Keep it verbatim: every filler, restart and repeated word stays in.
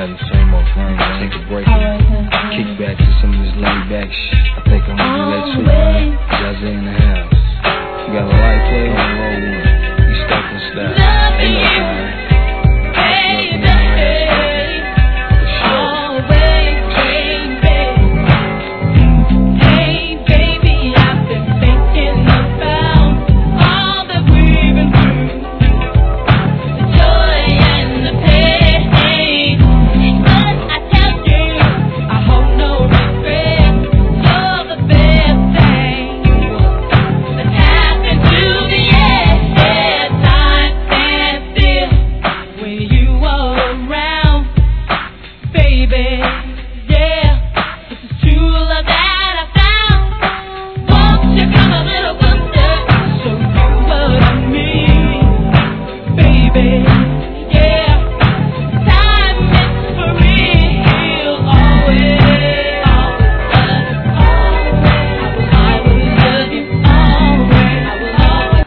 have the same old thing. Take a break. Kick back to some of this laid back shit. I think I'm gonna do that too, man. Jazzy in the house. You got a light play on roll one.